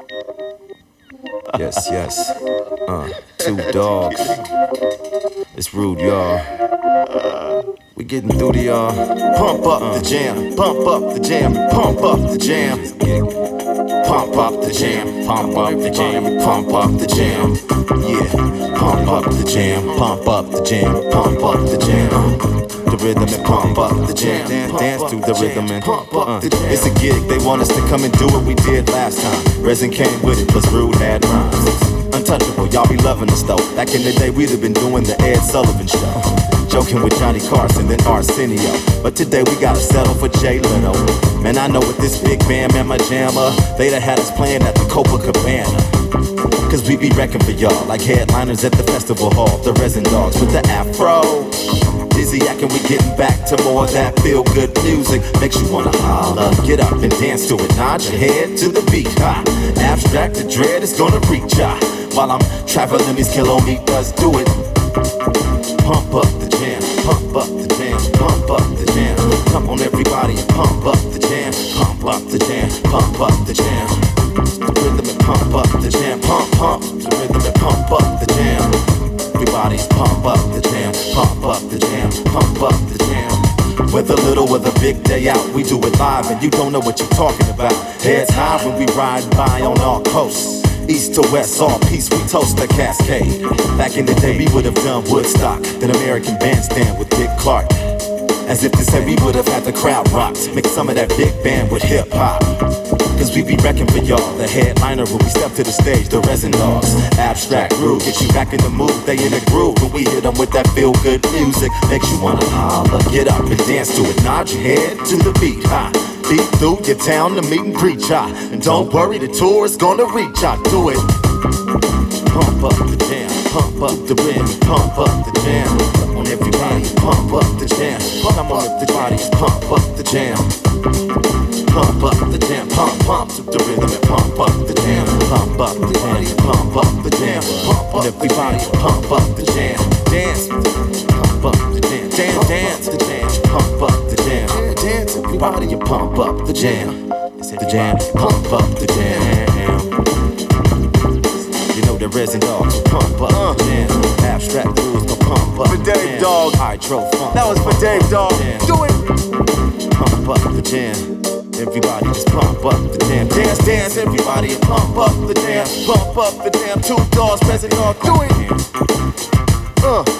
Yes, yes. Two dogs. It's rude, y'all. We getting through the pump up the jam, pump up the jam, pump up the jam. Pump up the jam, pump up the jam, pump up the jam. Yeah, pump up the jam, pump up the jam, pump up the jam. The rhythm and pump up the jam, dance to the rhythm and pump up the jam. It's a gig, they want us to come and do what we did last time. Resin came with it, plus Rude had rhymes. Untouchable, y'all be loving us though. Back in the day, we'd have been doing the Ed Sullivan Show, joking with Johnny Carson, then Arsenio. But today we gotta settle for Jay Leno. Man, I know with this big band, man, my jammer, they'd have had us playing at the Copacabana. Cause we be wrecking for y'all, like headliners at the festival hall. The Resin Dogs with the afro. Dizzy acting, we getting back to more of that feel-good music. Makes you wanna holler, get up and dance to it. Nod your head to the beat, ha. Abstract the dread is gonna reach ya. While I'm traveling these kilometers, do it. Pump up the jam, pump up the jam, pump up the jam. Come on everybody, pump up the jam, pump up the jam, pump up the jam. The rhythm and pump up the jam, pump, pump. The rhythm and pump up the jam. Everybody pump up the jam, pump up the jam, pump up the jam. Whether little or the big day out, we do it live and you don't know what you're talking about. Heads high when we ride by on our coast. East to west, all peace, we toast the Cascade. Back in the day, we would have done Woodstock, then American Bandstand with Dick Clark. As if to say we would have had the crowd rocked. Mix some of that big band with hip hop. Cause we be wrecking for y'all. The headliner when we step to the stage, the Resin Dogs. Abstract groove, get you back in the mood. They in the groove when we hit them with that feel good music. Makes you wanna holler, get up and dance to it. Nod your head to the beat, ha. Beat through your town to meet and preach, ha. And don't worry, the tour is gonna reach out. Do it. Pump up the jam, pump up the rim, pump up the jam. Come on everybody, pump up the jam. Come on everybody, pump up the jam. Pump up the jam, pump, pump to the rhythm and pump up the jam. Pump up the jam, pump up the jam. Pump up everybody, pump up the jam. Dance, pump up the jam, dance, dance the jam. Pump up the jam, dance everybody, you pump up the jam. The jam, pump up the jam. You know the Resin Dogs, pump up the jam. Abstract rules, go pump up for Dave Dog. Hydro funk. That was for Dave Dog. Do it. Pump up the jam. Everybody just pump up the jam. Dance, dance, everybody and pump up the jam. Pump up the jam. Two dogs, Resin Dog, do it.